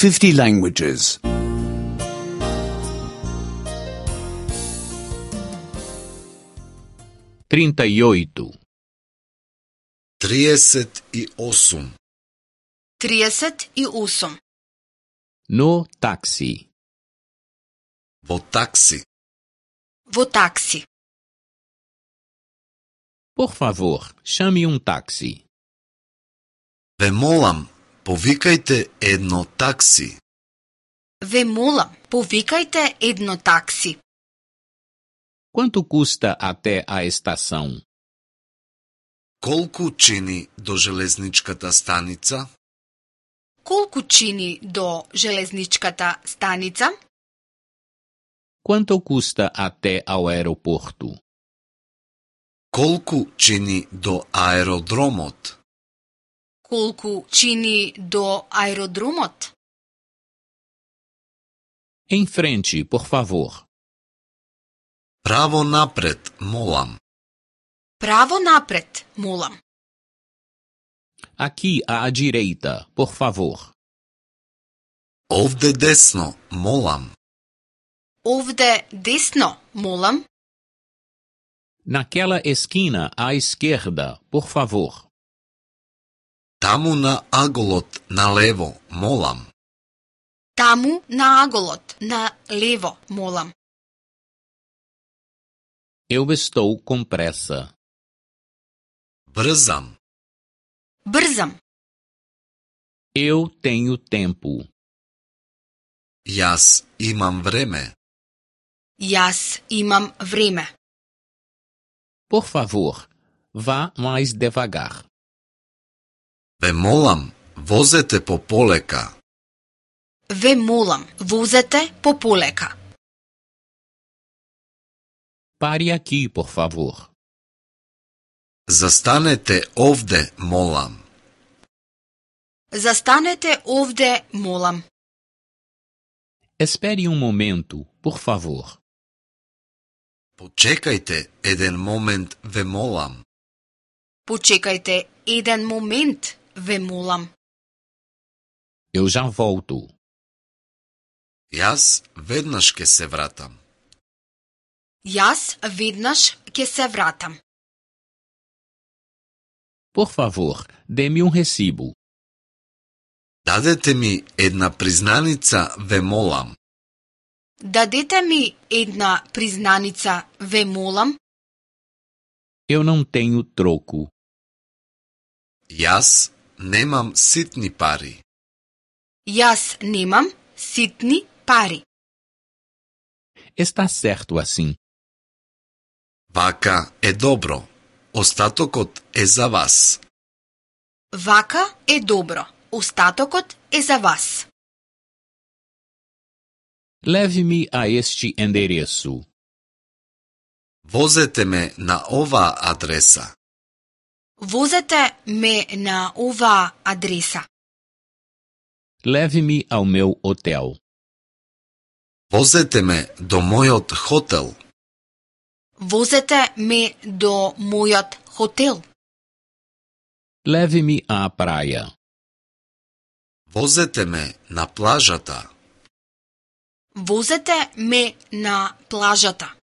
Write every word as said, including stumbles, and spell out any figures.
fifty languages. trinta e oito. trideset и осум. trideset и осум. No táxi. Во такси. Во такси. Por favor, chame um táxi. Ве молам, повикајте едно такси. Ве молам, повикајте едно такси. Quanto custa até a estação? Колку чини до железничката станица? Колку чини до железничката станица? Quanto custa até ao aeroporto? Колку чини до аеродромот? Колку чини до аеродромот? Em frente, por favor. Право напред, молам. Право напред, молам. Aqui à direita, por favor. Овде десно, молам. Овде десно, молам. Naquela esquina à esquerda, por favor. Таму на аголот, налево, молам. Таму на аголот, на лево, молам. Eu estou com pressa. Брзам. Брзам. Eu tenho tempo. Јас имам време. Јас имам време. Por favor, vá mais devagar. Ве молам, возете пополека. Ве молам, возете пополека. Pare aqui, por favor. Застанете овде, молам. Застанете овде, молам. Espere um momento, por favor. Почекајте еден момент, ве молам. Почекајте еден момент, ве молам. Eu já volto. Јас веднаш ќе се вратам. Јас веднаш ќе се вратам. Por favor, dê-me um recibo. Дадете ми една признаница, ве молам. Дадете ми една признаница, ве молам. Eu não tenho troco. Јас немам ситни пари. Јас немам ситни пари. Está certo assim. Вака е добро. Остатокот е за вас. Вака е добро. Остатокот е за вас. Leve-me a este endereço. Возете ме на оваа адреса. Возете ме на оваа адреса. Leve-me ao meu hotel. Возете ме до мојот хотел. Возете ме до мојот хотел. Leve-me à praia. Возете ме на плажата. Возете ме на плажата.